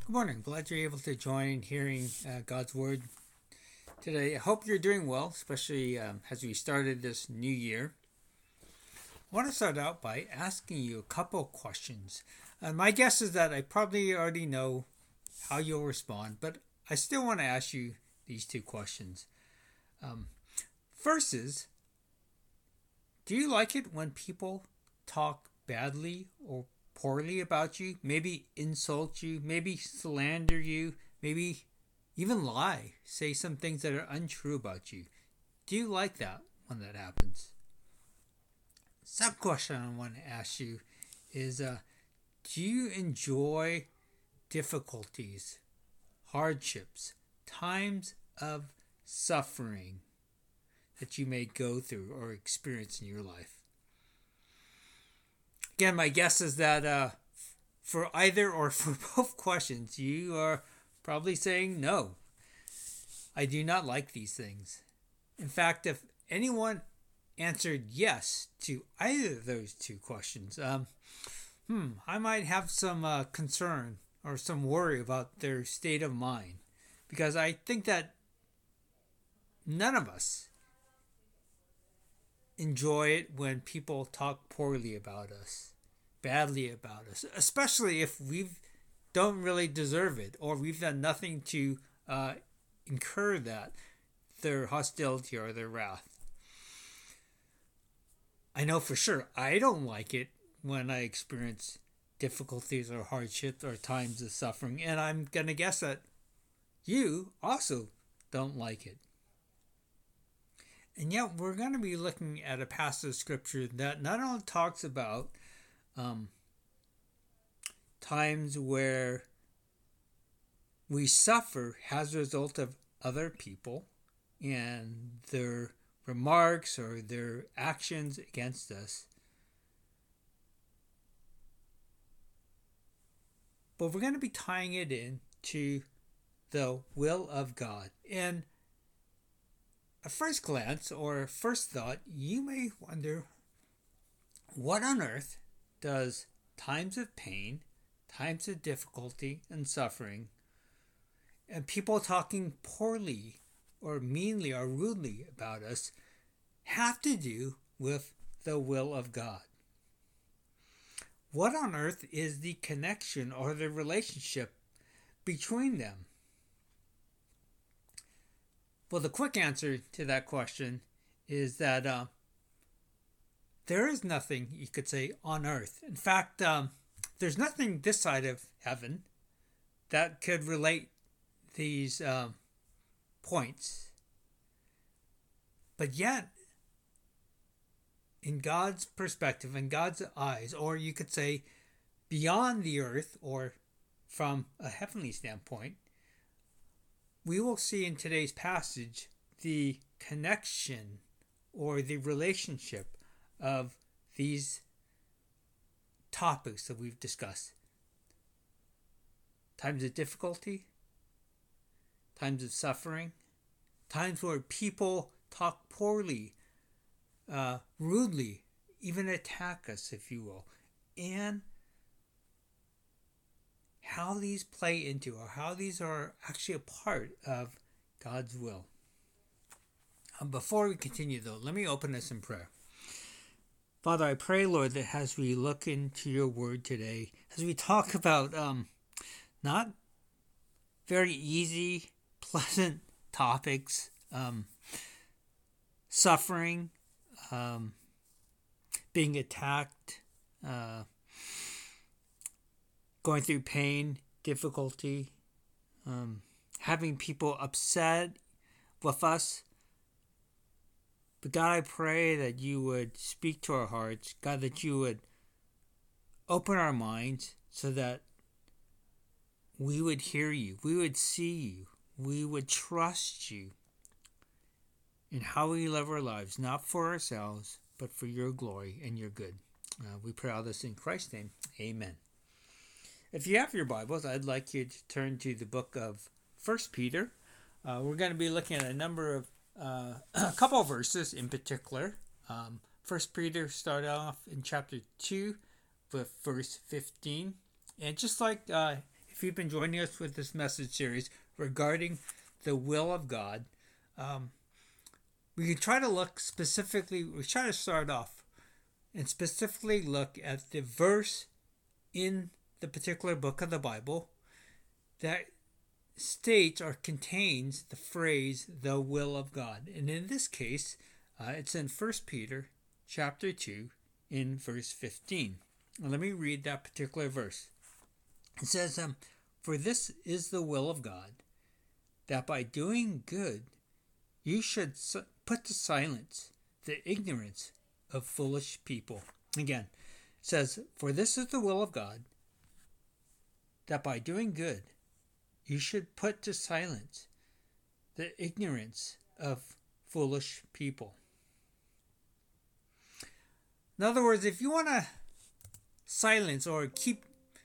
Good morning. Glad you're able to join hearing God's Word today. I hope you're doing well, especially as we started this new year. I want to start out by asking you a couple of questions. My guess is that I probably already know how you'll respond, but I still want to ask you these two questions. First is, do you like it when people talk badly or poorly about you, maybe insult you, maybe slander you, maybe even lie, say some things that are untrue about you? Do you like that when that happens? Second question I want to ask you is do you enjoy difficulties, hardships, times of suffering that you may go through or experience in your life? Again, my guess is that for either or for both questions, you are probably saying no. I do not like these things. In fact, if anyone answered yes to either of those two questions, I might have some concern or some worry about their state of mind, because I think that none of us enjoy it when people talk poorly about us, badly about us, especially if we don't really deserve it or we've done nothing to incur their hostility or their wrath. I know for sure I don't like it when I experience difficulties or hardships or times of suffering, and I'm going to guess that you also don't like it. And yet we're going to be looking at a passage of scripture that not only talks about times where we suffer as a result of other people and their remarks or their actions against us, but we're going to be tying it in to the will of God. And at first glance or first thought, you may wonder, what on earth does times of pain, times of difficulty and suffering, and people talking poorly or meanly or rudely about us have to do with the will of God? What on earth is the connection or the relationship between them? Well, the quick answer to that question is that there is nothing, you could say, on earth. In fact, there's nothing this side of heaven that could relate these points. But yet, in God's perspective, in God's eyes, or you could say beyond the earth or from a heavenly standpoint, we will see in today's passage the connection or the relationship of these topics that we've discussed. Times of difficulty, times of suffering, times where people talk poorly, rudely, even attack us, if you will, and how these play into or how these are actually a part of God's will. Before we continue, though, let me open this in prayer. Father, I pray, Lord, that as we look into your word today, as we talk about not very easy, pleasant topics, suffering, being attacked, going through pain, difficulty, having people upset with us. But God, I pray that you would speak to our hearts. God, that you would open our minds so that we would hear you, we would see you, we would trust you in how we live our lives, not for ourselves, but for your glory and your good. We pray all this in Christ's name. Amen. If you have your Bibles, I'd like you to turn to the book of 1 Peter. We're going to be looking at a couple of verses in particular. 1 Peter started off in chapter 2 with verse 15. And just like if if you've been joining us with this message series regarding the will of God, we can try to look specifically, we try to start off and specifically look at the verse in the particular book of the Bible that states or contains the phrase, the will of God. And in this case, it's in 1 Peter chapter 2 in verse 15. Now, let me read that particular verse. It says, for this is the will of God, that by doing good you should put to silence the ignorance of foolish people. Again, it says, for this is the will of God, that by doing good you should put to silence the ignorance of foolish people. In other words, if you want to silence or keep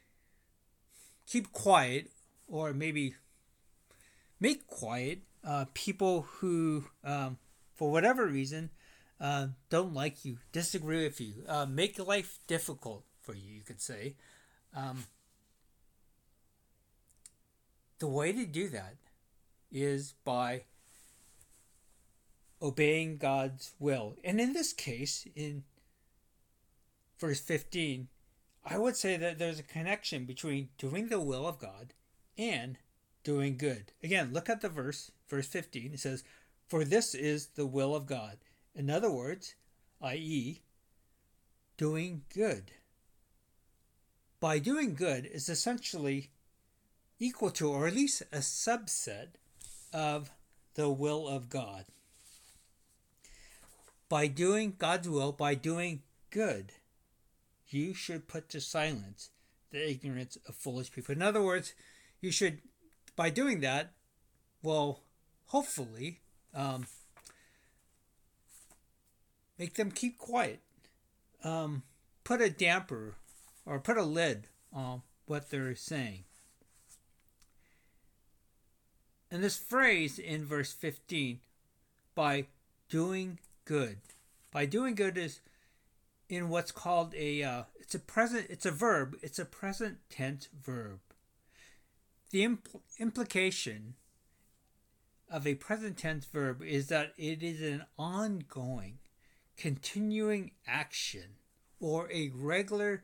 quiet, or maybe make quiet people who, for whatever reason, don't like you, disagree with you, make life difficult for you, you could say. The way to do that is by obeying God's will. And in this case, in verse 15, I would say that there's a connection between doing the will of God and doing good. Again, look at the verse 15. It says, for this is the will of God. In other words, i.e., doing good. By doing good is essentially equal to, or at least a subset of, the will of God. By doing God's will, by doing good, you should put to silence the ignorance of foolish people. In other words, you should, by doing that, well, hopefully, make them keep quiet. Put a damper or put a lid on what they're saying. And this phrase in verse 15, by doing good. By doing good is in what's called it's a verb. It's a present tense verb. The implication of a present tense verb is that it is an ongoing, continuing action or a regular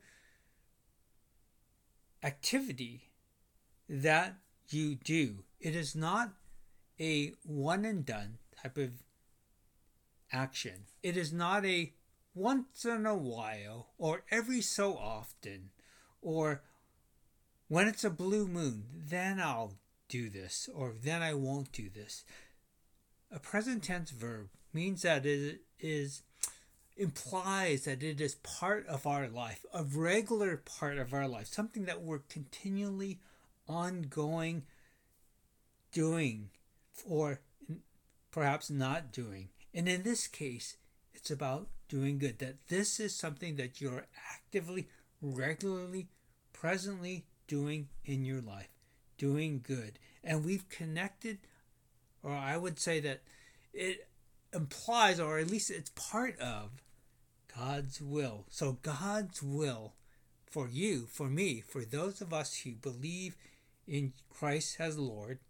activity that you do. It is not a one and done type of action. It is not a once in a while or every so often or when it's a blue moon, then I'll do this or then I won't do this. A present tense verb means that it implies that it is part of our life, a regular part of our life, something that we're continually ongoing doing or perhaps not doing. And in this case, it's about doing good. That this is something that you're actively, regularly, presently doing in your life. Doing good. And we've connected, or I would say that it implies, or at least it's part of, God's will. So God's will for you, for me, for those of us who believe in Christ as Lord,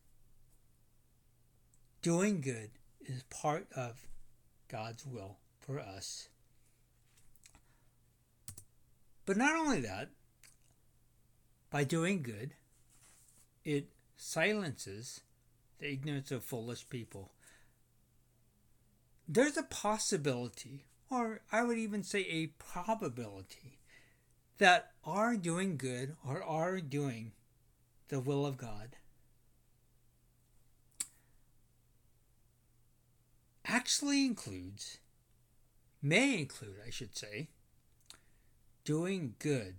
doing good is part of God's will for us. But not only that, by doing good, it silences the ignorance of foolish people. There's a possibility, or I would even say a probability, that our doing good or our doing the will of God actually may include, I should say, doing good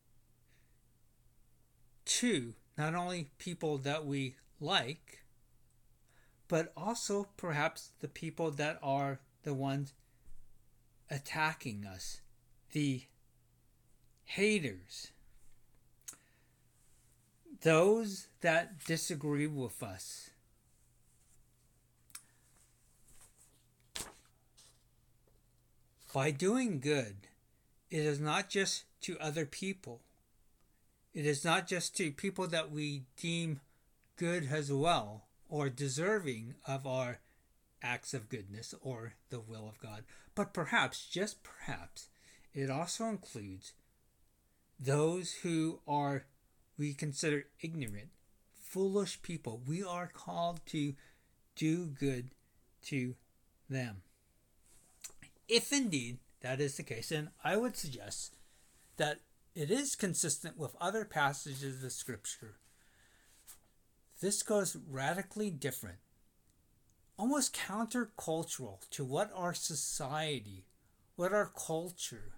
to not only people that we like, but also perhaps the people that are the ones attacking us, the haters, those that disagree with us. By doing good, it is not just to other people. It is not just to people that we deem good as well, or deserving of our acts of goodness or the will of God, but perhaps, just perhaps, it also includes those who are we consider ignorant, foolish people. We are called to do good to them. If indeed that is the case, and I would suggest that it is consistent with other passages of Scripture, this goes radically different, almost countercultural to what our society, what our culture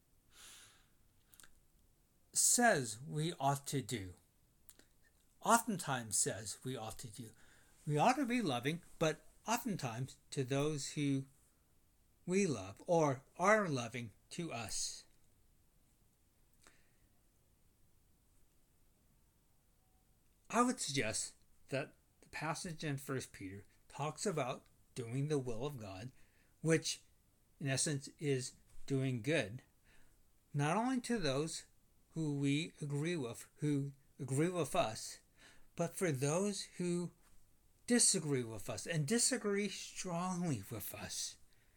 says we ought to do. Oftentimes says we ought to do. We ought to be loving, but oftentimes to those who we love or are loving to us. I would suggest that the passage in 1 Peter talks about doing the will of God, which in essence is doing good, not only to those who we agree with, who agree with us, but for those who disagree with us and disagree strongly with us.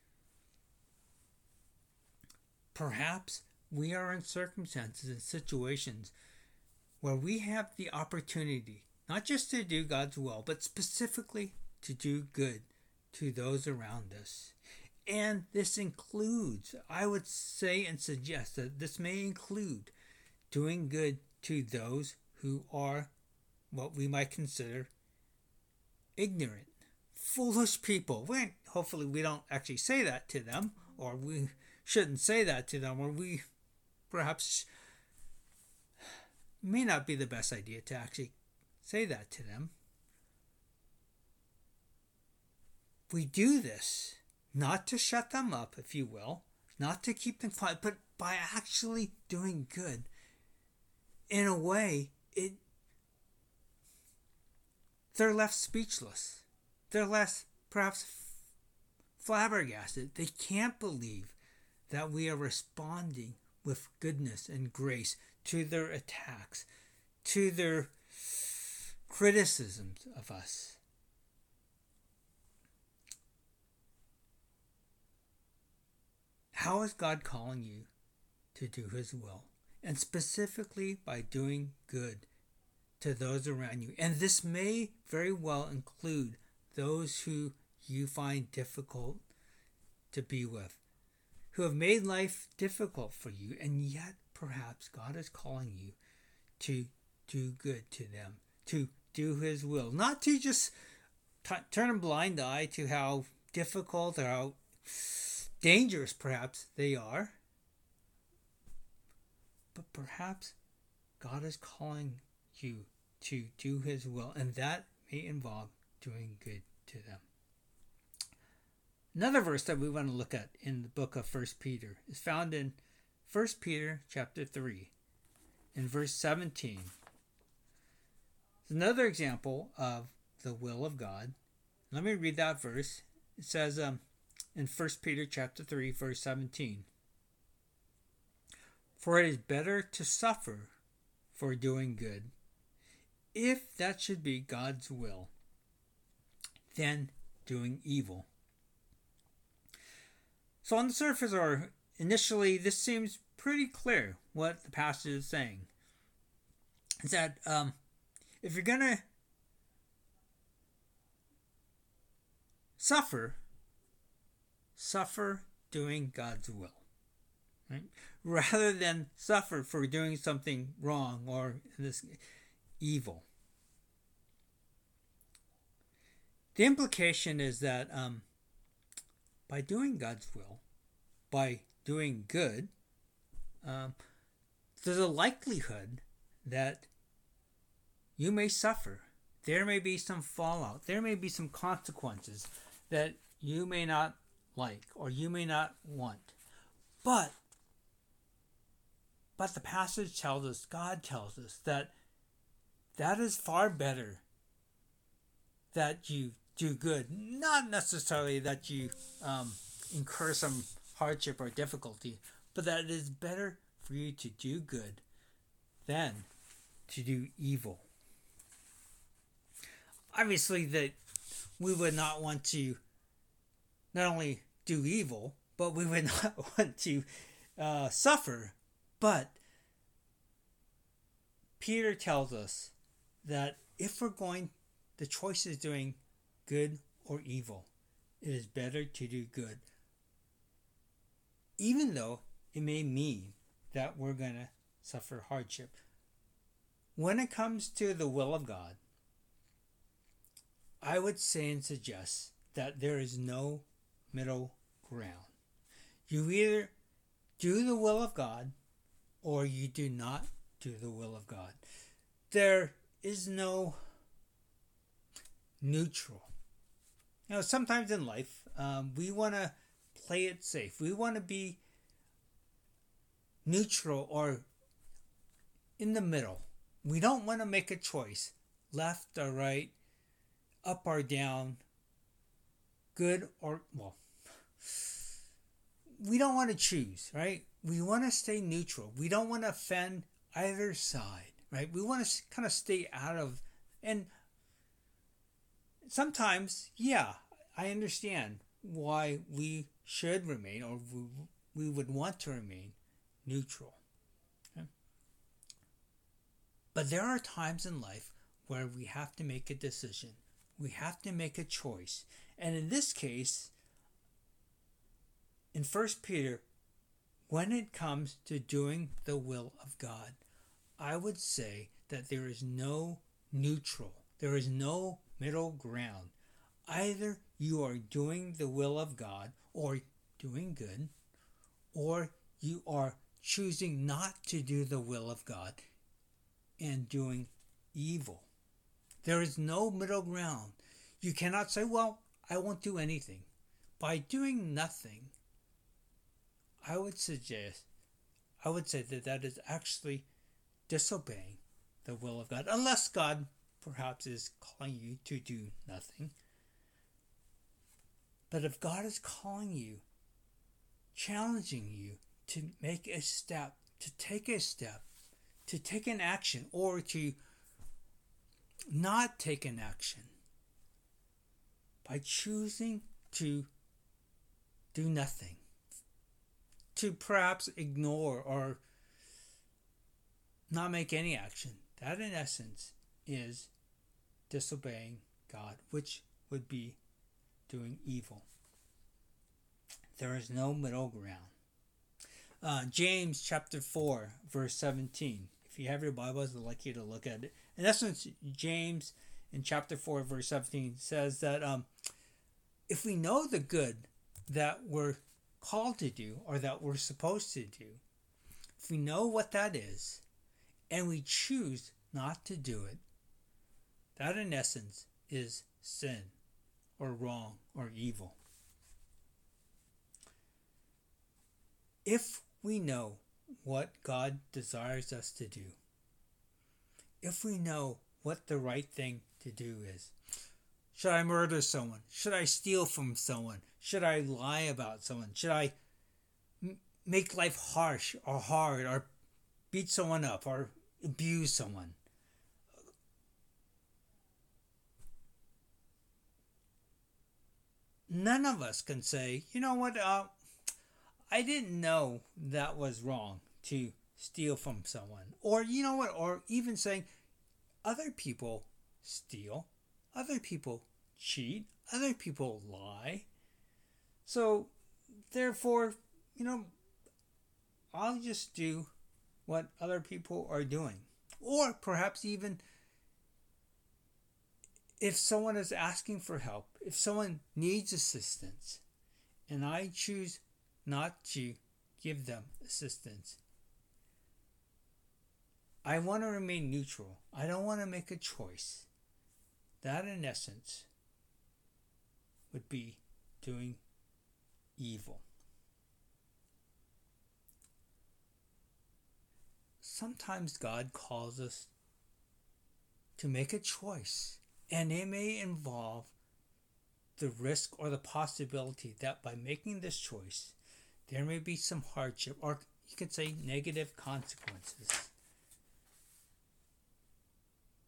Perhaps we are in circumstances and situations where we have the opportunity not just to do God's will, but specifically to do good to those around us. And this includes, I would say and suggest that this may include doing good to those who are what we might consider ignorant, foolish people. Hopefully we don't actually say that to them, or we shouldn't say that to them, or we perhaps may not be the best idea to actually say that to them. We do this not to shut them up, if you will, not to keep them quiet, but by actually doing good. In a way, they're left speechless. They're left perhaps flabbergasted. They can't believe that we are responding with goodness and grace to their attacks, to their criticisms of us. How is God calling you to do His will? And specifically by doing good to those around you. And this may very well include those who you find difficult to be with, who have made life difficult for you, and yet perhaps God is calling you to do good to them, to do His will, not to just turn a blind eye to how difficult or how dangerous perhaps they are, but perhaps God is calling you to do His will, and that may involve doing good to them. Another verse that we want to look at in the book of 1 Peter is found in 1 Peter chapter 3 in verse 17. It's another example of the will of God. Let me read that verse. It says in 1 Peter chapter 3 verse 17, "For it is better to suffer for doing good, if that should be God's will, than doing evil." So on the surface, or initially, this seems pretty clear what the passage is saying. Is that if you're going to suffer doing God's will, right? Rather than suffer for doing something wrong or this evil. The implication is that by doing God's will, by doing good, there's a likelihood that you may suffer. There may be some fallout. There may be some consequences that you may not like or you may not want. But the passage tells us, God tells us, that is far better that you do good. Not necessarily that you incur some hardship or difficulty, but that it is better for you to do good than to do evil. Obviously, that we would not want to not only do evil, but we would not want to suffer. But Peter tells us that if we're going, the choice is doing good or evil. It is better to do good, even though it may mean that we're going to suffer hardship. When it comes to the will of God, I would say and suggest that there is no middle ground. You either do the will of God or you do not do the will of God. There is no neutral. Sometimes in life, we want to play it safe. We want to be neutral or in the middle. We don't want to make a choice, left or right, up or down, good or, we don't want to choose, right? We want to stay neutral. We don't want to offend either side, right? We want to kind of stay out of, and sometimes, I understand why we should remain, or we would want to remain neutral. Okay? But there are times in life where we have to make a decision. We have to make a choice. And in this case, in 1 Peter, when it comes to doing the will of God, I would say that there is no neutral. There is no middle ground. Either you are doing the will of God or doing good, or you are choosing not to do the will of God and doing evil. There is no middle ground. You cannot say, well, I won't do anything. By doing nothing, I would say that is actually disobeying the will of God, unless God perhaps is calling you to do nothing. But if God is calling you, challenging you to make a step, to take an action, or to not take an action, by choosing to do nothing, to perhaps ignore or not make any action, that in essence is disobeying God, which would be doing evil. There is no middle ground. James chapter 4, verse 17. If you have your Bibles, I'd like you to look at it. In essence, James in chapter 4, verse 17 says that if we know the good that we're called to do or that we're supposed to do, if we know what that is and we choose not to do it, that in essence is sin or wrong or evil. If we know what God desires us to do, if we know what the right thing to do is, should I murder someone? Should I steal from someone? Should I lie about someone? Should I make life harsh or hard or beat someone up or abuse someone? None of us can say, you know what, I didn't know that was wrong to steal from someone. Or, you know what, or even saying, other people steal, other people cheat, other people lie. So, therefore, I'll just do what other people are doing. Or perhaps even if someone is asking for help, if someone needs assistance, and I choose not to give them assistance, I want to remain neutral. I don't want to make a choice. That, in essence, would be doing evil. Sometimes God calls us to make a choice, and it may involve the risk or the possibility that by making this choice, there may be some hardship, or you could say negative consequences.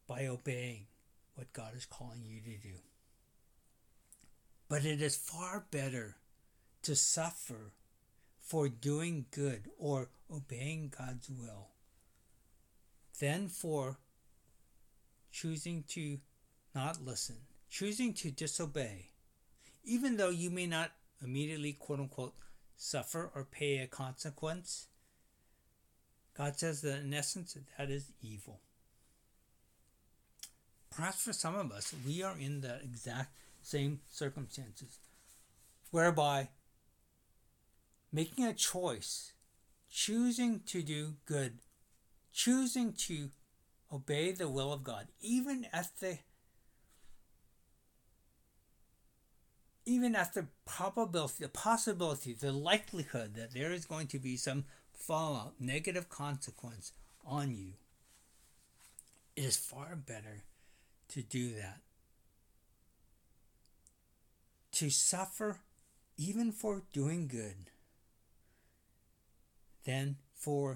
by obeying what God is calling you to do. But it is far better to suffer for doing good or obeying God's will than for choosing to not listen, choosing to disobey, even though you may not immediately, quote unquote, suffer or pay a consequence. God says that in essence, that is evil. Perhaps for some of us, we are in the exact same circumstances, whereby making a choice, choosing to do good, choosing to obey the will of God, even at the probability, the possibility, the likelihood that there is going to be some fallout, negative consequence on you, it is far better to do that. To suffer even for doing good than for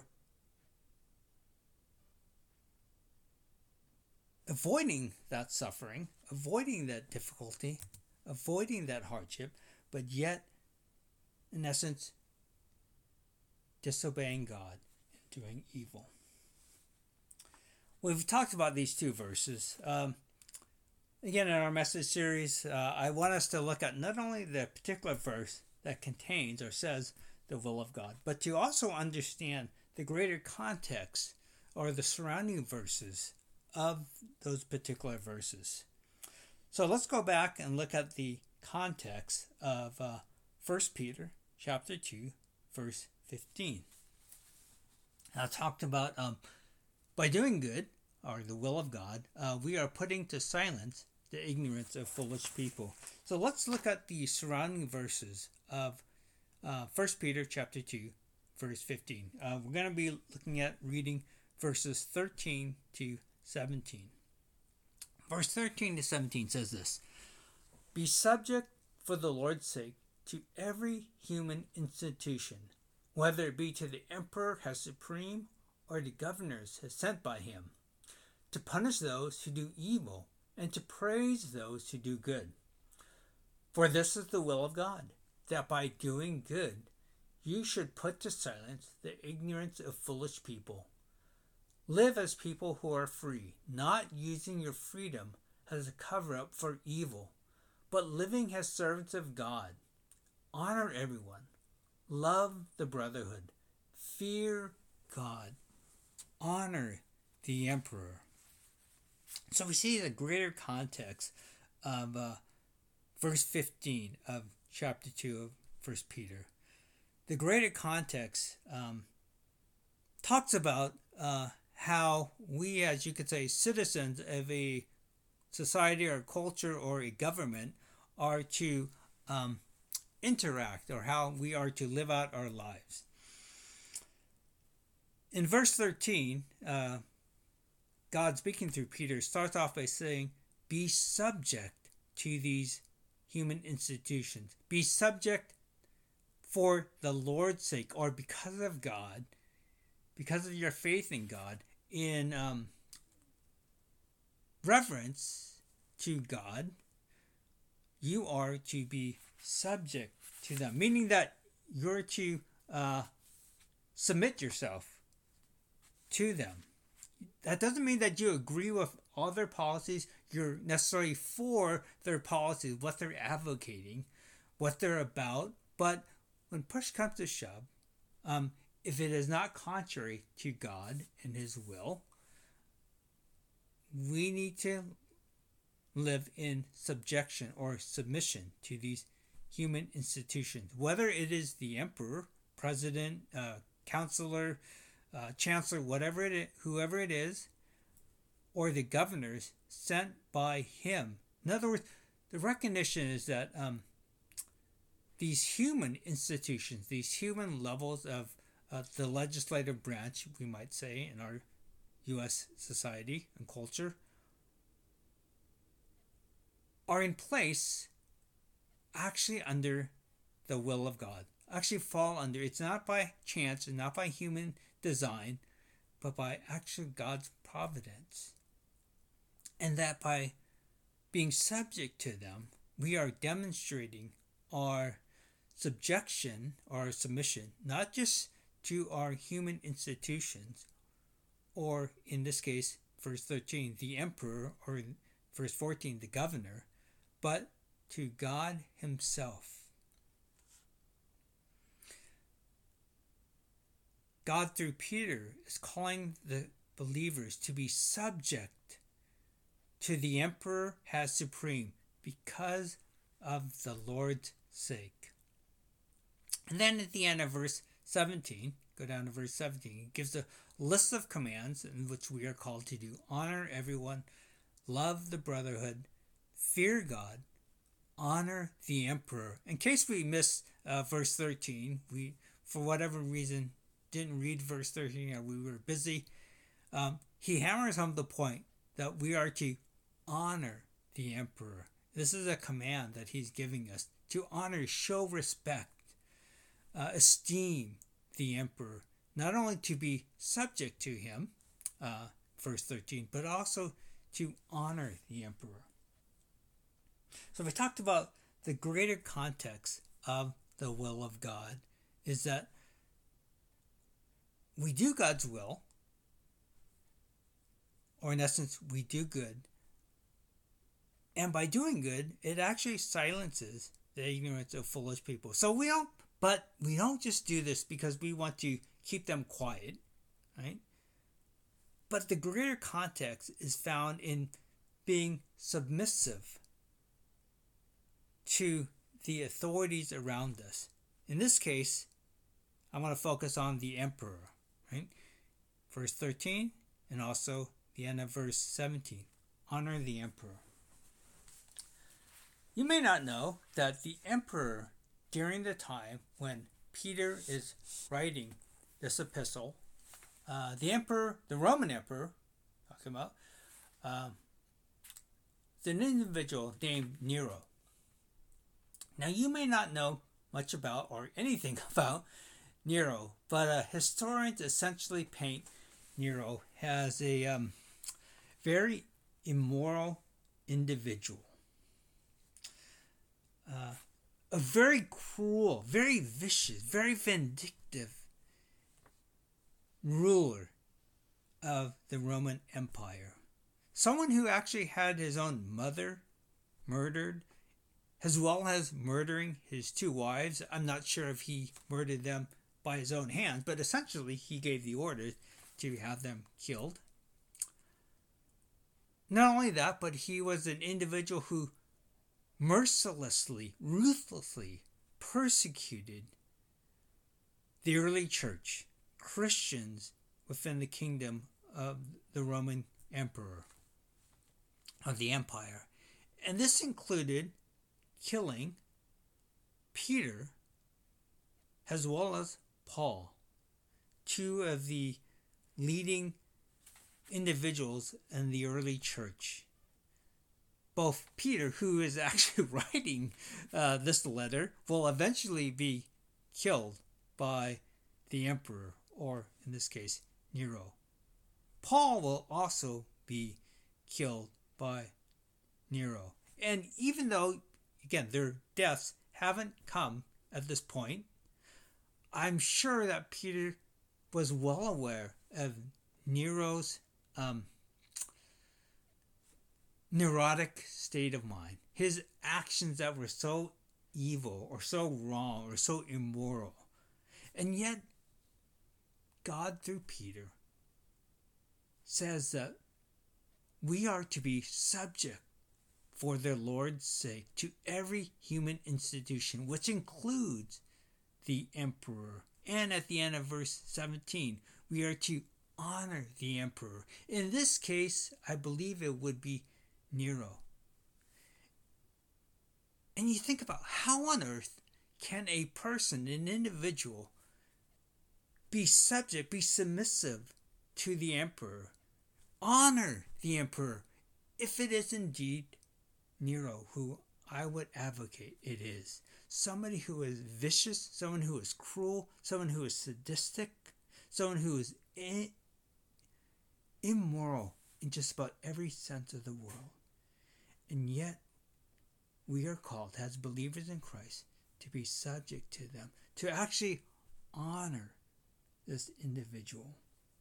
avoiding that suffering, avoiding that difficulty, avoiding that hardship, but yet, in essence, disobeying God and doing evil. We've talked about these two verses. Again, in our message series, I want us to look at not only the particular verse that contains or says the will of God, but to also understand the greater context or the surrounding verses of those particular verses. So let's go back and look at the context of 1 Peter chapter 2, verse 15. I talked about by doing good, or the will of God, we are putting to silence the ignorance of foolish people. So let's look at the surrounding verses of 1 Peter chapter 2, verse 15. We're going to be looking at reading verses 13 to 17. Verse 13 to 17 says this: Be subject for the Lord's sake to every human institution, whether it be to the emperor as supreme or the governors as sent by him, to punish those who do evil and to praise those who do good. For this is the will of God, that by doing good you should put to silence the ignorance of foolish people. Live as people who are free, not using your freedom as a cover-up for evil, but living as servants of God. Honor everyone. Love the brotherhood. Fear God. Honor the emperor. So we see the greater context of verse 15 of chapter 2 of 1 Peter. The greater context talks about how we, as you could say, citizens of a society or culture or a government are to interact, or how we are to live out our lives. In verse 13, God, speaking through Peter, starts off by saying, be subject to these human institutions. Be subject for the Lord's sake, or because of God, because of your faith in God, in reverence to God, you are to be subject to them, meaning that you're to submit yourself to them. That doesn't mean that you agree with all their policies, you're necessarily for their policies, what they're advocating, what they're about, but when push comes to shove, if it is not contrary to God and His will, we need to live in subjection or submission to these human institutions, whether it is the emperor, president, counselor, chancellor, whoever it is, or the governors sent by him. In other words, the recognition is that these human institutions, these human levels of the legislative branch, we might say, in our U.S. society and culture, are in place actually under the will of God. Actually fall under, it's not by chance, it's not by human design, but by actually God's providence. And that by being subject to them, we are demonstrating our subjection or submission, not just to our human institutions, or in this case, verse 13, the emperor, or verse 14, the governor, but to God himself. God, through Peter, is calling the believers to be subject to the emperor as supreme because of the Lord's sake. And then at the end of verse 17, go down to verse 17, it gives a list of commands in which we are called to do. Honor everyone, love the brotherhood, fear God, honor the emperor. In case we missed verse 13, we, for whatever reason, didn't read verse 13 or we were busy, he hammers home the point that we are to honor the emperor. This is a command that he's giving us to honor, show respect, esteem the emperor, not only to be subject to him, verse 13, but also to honor the emperor. So we talked about the greater context of the will of God is that we do God's will, or in essence, we do good. And by doing good, it actually silences the ignorance of foolish people. So we don't just do this because we want to keep them quiet, right? But the greater context is found in being submissive to the authorities around us. In this case, I want to focus on the emperor, right? Verse 13 and also the end of verse 17. Honor the emperor. You may not know that the emperor, during the time when Peter is writing this epistle, the emperor, the Roman emperor, talking about, is an individual named Nero. Now, you may not know much about or anything about Nero, but historians essentially paint Nero as a very immoral individual. A very cruel, very vicious, very vindictive ruler of the Roman Empire. Someone who actually had his own mother murdered, as well as murdering his two wives. I'm not sure if he murdered them by his own hands, but essentially he gave the order to have them killed. Not only that, but he was an individual who mercilessly, ruthlessly persecuted the early church, Christians within the kingdom of the Roman emperor, of the empire. And this included killing Peter as well as Paul, two of the leading individuals in the early church. Both Peter, who is actually writing this letter, will eventually be killed by the emperor, or in this case, Nero. Paul will also be killed by Nero. And even though, again, their deaths haven't come at this point, I'm sure that Peter was well aware of Nero's neurotic state of mind, his actions that were so evil or so wrong or so immoral. And yet, God through Peter says that we are to be subject for the Lord's sake to every human institution, which includes the emperor. And at the end of verse 17, we are to honor the emperor. In this case, I believe it would be Nero. And you think about how on earth can a person, an individual, be subject, be submissive to the emperor, honor the emperor, if it is indeed Nero, who I would advocate it is. Somebody who is vicious, someone who is cruel, someone who is sadistic, someone who is immoral in just about every sense of the world. And yet, we are called as believers in Christ to be subject to them, to actually honor this individual.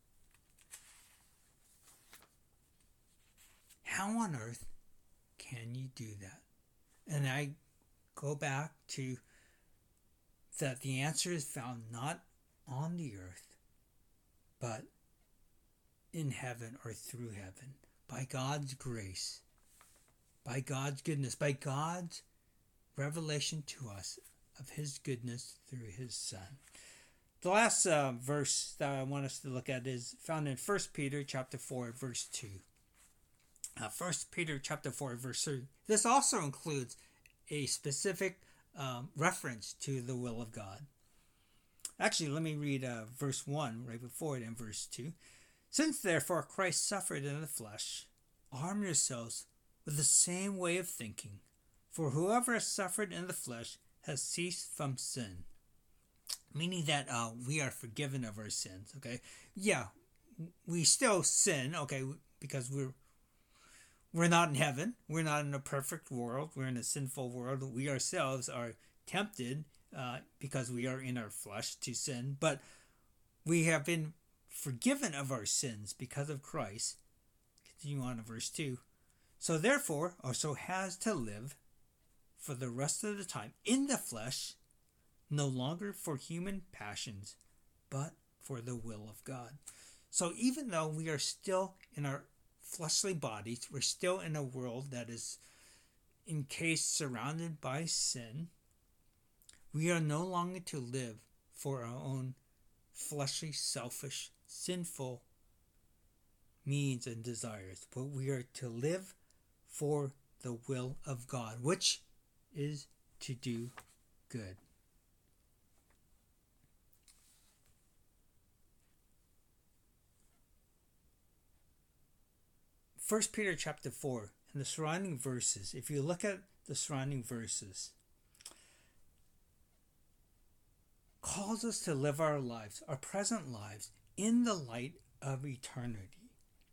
How on earth can you do that? And I go back to that the answer is found not on the earth, but in heaven or through heaven, by God's grace, by God's goodness, by God's revelation to us of his goodness through his Son. The last verse that I want us to look at is found in 1 Peter chapter 4, verse 2. 1 Peter chapter 4, verse 3. This also includes a specific reference to the will of God. Actually, let me read verse 1 right before it and verse 2. Since therefore Christ suffered in the flesh, arm yourselves with the same way of thinking. For whoever has suffered in the flesh has ceased from sin. Meaning that we are forgiven of our sins, okay? Yeah, we still sin, okay, because we're not in heaven. We're not in a perfect world. We're in a sinful world. We ourselves are tempted because we are in our flesh to sin. But we have been forgiven of our sins because of Christ. Continue on to verse 2. So therefore, also has to live for the rest of the time in the flesh, no longer for human passions, but for the will of God. So even though we are still in our fleshly bodies, we're still in a world that is encased, surrounded by sin, we are no longer to live for our own fleshly, selfish, sinful means and desires, but we are to live for the will of God, which is to do good. 1 Peter chapter 4 and the surrounding verses, if you look at the surrounding verses, calls us to live our lives, our present lives, in the light of eternity.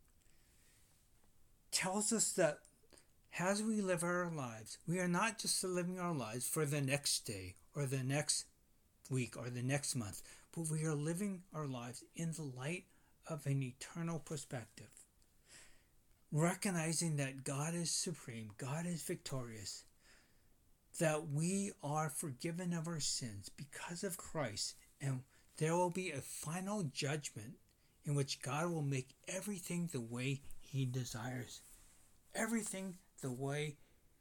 Tells us that as we live our lives, we are not just living our lives for the next day or the next week or the next month, but we are living our lives in the light of an eternal perspective. Recognizing that God is supreme, God is victorious, that we are forgiven of our sins because of Christ, and there will be a final judgment in which God will make everything the way he desires. Everything the way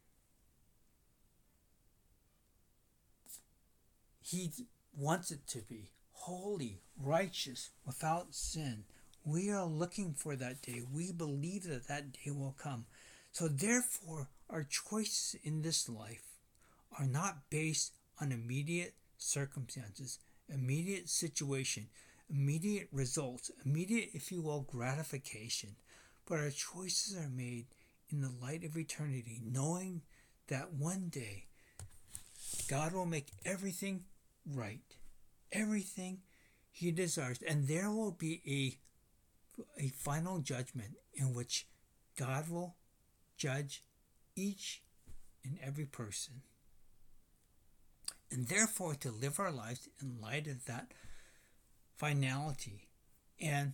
he wants it to be. Holy, righteous, without sin. We are looking for that day. We believe that that day will come. So therefore, our choices in this life are not based on immediate circumstances, immediate situation, immediate results, immediate, if you will, gratification. But our choices are made in the light of eternity, knowing that one day God will make everything right, everything he desires, and there will be a final judgment in which God will judge each and every person. And therefore, to live our lives in light of that finality and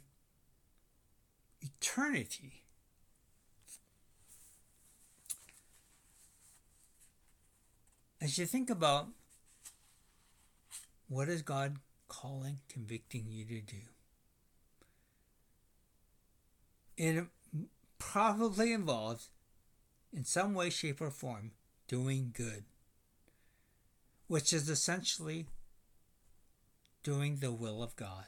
eternity. As you think about what is God calling, convicting you to do, it probably involves, in some way, shape, or form, doing good, which is essentially doing the will of God.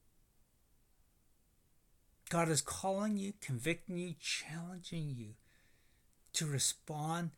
God is calling you, convicting you, challenging you to respond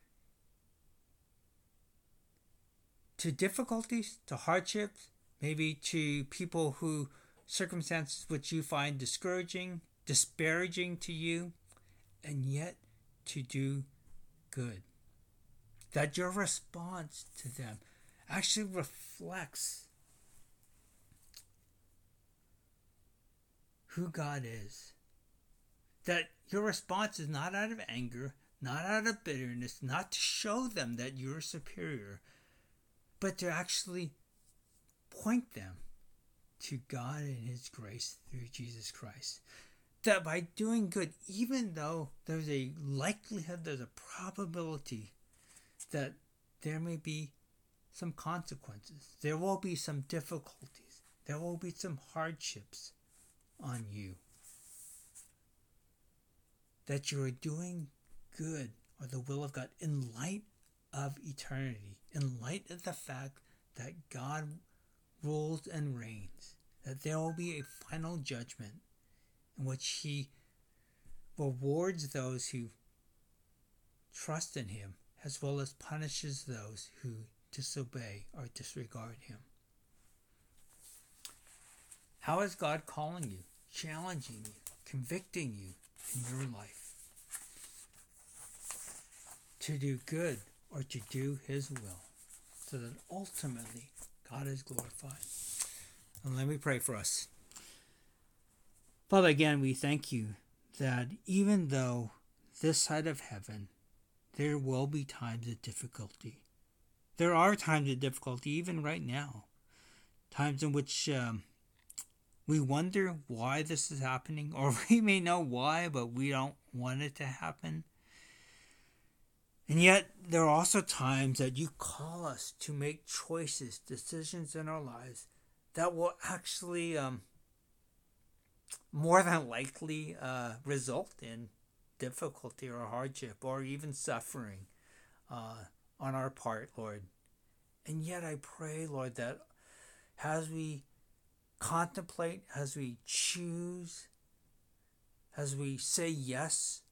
to difficulties, to hardships, maybe to people who circumstances which you find discouraging, disparaging to you, and yet to do good. That your response to them actually reflects who God is. That your response is not out of anger, not out of bitterness, not to show them that you're superior, but to actually point them to God and His grace through Jesus Christ. That by doing good, even though there's a likelihood, there's a probability that there may be some consequences, there will be some difficulties, there will be some hardships on you, that you are doing good or the will of God in light of eternity, in light of the fact that God rules and reigns, that there will be a final judgment in which He rewards those who trust in Him, as well as punishes those who disobey or disregard Him. How is God calling you, challenging you, convicting you in your life to do good or to do His will, so that ultimately God is glorified? And let me pray for us. Father, again, we thank you that even though this side of heaven, there will be times of difficulty. There are times of difficulty, even right now. Times in which we wonder why this is happening, or we may know why, but we don't want it to happen. And yet, there are also times that you call us to make choices, decisions in our lives that will actually more than likely result in difficulty or hardship or even suffering on our part, Lord. And yet I pray, Lord, that as we contemplate, as we choose, as we say yes,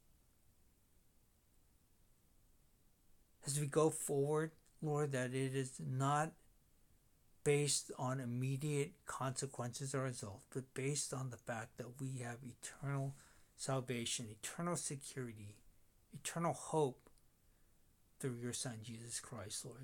as we go forward, Lord, that it is not based on immediate consequences or results, but based on the fact that we have eternal salvation, eternal security, eternal hope through your Son, Jesus Christ, Lord.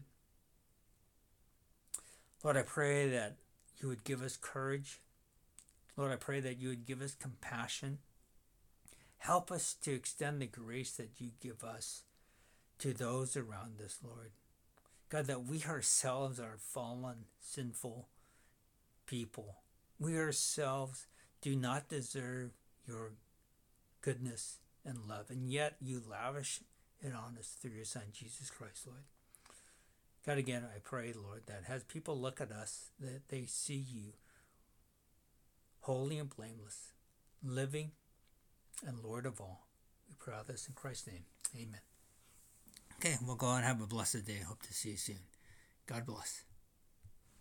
Lord, I pray that you would give us courage. Lord, I pray that you would give us compassion. Help us to extend the grace that you give us to those around us, Lord. God, that we ourselves are fallen, sinful people. We ourselves do not deserve your goodness and love, and yet you lavish it on us through your Son, Jesus Christ, Lord. God, again, I pray, Lord, that as people look at us, that they see you holy and blameless, living and Lord of all. We pray all this in Christ's name. Amen. Okay, we'll go and have a blessed day. Hope to see you soon. God bless.